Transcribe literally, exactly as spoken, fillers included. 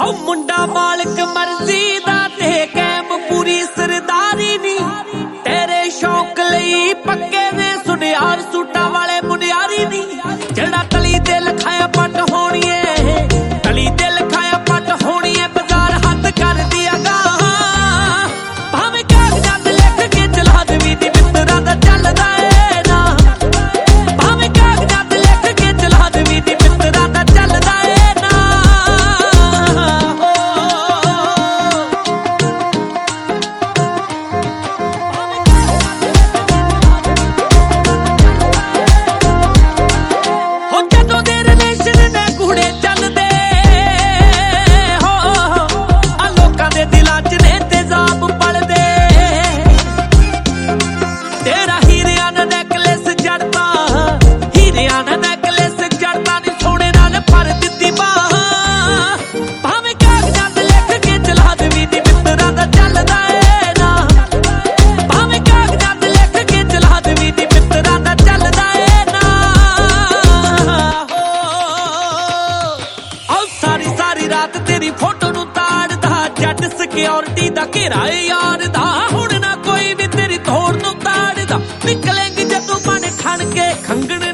ਹਉ ਮੁੰਡਾ ਮਾਲਕ ਮਰਜ਼ੀ ਦਾ ਤੇ ਕੈਮ ਪੂਰੀ ਸਰਦਾਰੀ ਨੀ ਤੇਰੇ ਸ਼ੌਕ ਲਈ ਪੱਕੇ ਦੇ ਸੁਨਿਆਰ ਸੂਟਾਂ ਵਾਲੇ ਮੁਨਿਆਰੀ ਨੀ ਜਿਹੜਾ ਤਲੀ ਤੇ ਲਖਾਇਆ ਪੱਟ ਹੋਣੀਏ ਤਲੀ ਤੇ ਲਖਾਇਆ ਪੱਟ ਹੋਣੀਏ ਬਾਜ਼ਾਰ ਹੱਥ ਕਰਦੀ ਅਗਾ ਭਾਵੇਂ ਕਾਗਜ਼ਾਂ ਤੇ ਲਿਖ ਕੇ ਚਲਾ ਦੇਵੀ ਦੀ ਮਿੱਤਰਾਂ ਦਾ ਚੱਲਦਾ ਏ ਨਾ ਭਾਵੇਂ ਕਾਗਜ਼ਾਂ ਤੇ ਲਿਖ ਕੇ ਚਲਾ ਦੇਵੀ ਦੀ ਮਿੱਤਰਾਂ ਦਾ ਚੱਲਦਾ ਏ ਨਾ ਹੋ ਜਦੋਂ ਦੇ ਰਿਲੇਸ਼ਨ ਨੇ ਕੂੜੇ ਚੱਲਦੇ ਹੋ ਆ ਲੋਕਾਂ ਦੇ ਦਿਲਾਂ 'ਚ ਨੇ ਤੇਜ਼ਾਬ ਪਲਦੇ ਤੇਰਾ ਹੀਰਿਆਂ ਦਾ ਨੈਕਲੇਸ ਜੜਦਾ ਹੀਰਿਆਂ ਦਾ ਨੈਕਲੇਸ ਜੜਦਾ ਨੀ ਸੋਨੇ ਨਾਲ ਭਰ ਦਿੱਤੀ ਬਾਹ ਭਾਵੇਂ ਕਾਗਜ਼ਾਂ ਤੇ ਲਿਖ ਕੇ ਚਲਾ ਦੇਵੀ ਦੀ ਮਿੱਤਰਾਂ ਦਾ ਚੱਲਦਾ ਏ ਨਾ ਭਾਵੇਂ ਕਾਗਜ਼ਾਂ ਤੇ ਲਿਖ ਕੇ ਚਲਾ ਦੇਵੀ ਦੀ ਮਿੱਤਰਾਂ ਦਾ ਚੱਲਦਾ ਏ ਨਾ ਆਓ ਸਾਰੀ ਸਾਰੀ ਰਾਤ ਤੇਰੀ ਫੋਟੋ ਨੂੰ ਤਾੜਦਾ ਜੱਟ ਸਿਕਿਉਰਿਟੀ ਦਾ ਘੇਰਾ ਏ ਯਾਰ ਦਾ ਹੁਣ ਨਾ ਕੋਈ ਵੀ ਤੇਰੀ ਤੋੜ ਨੂੰ ਤਾੜਦਾ ਨਿਕਲੇਂਗੀ ਜਦੋਂ ਮਨ ਖਣ ਕੇ ਖੰਗਣ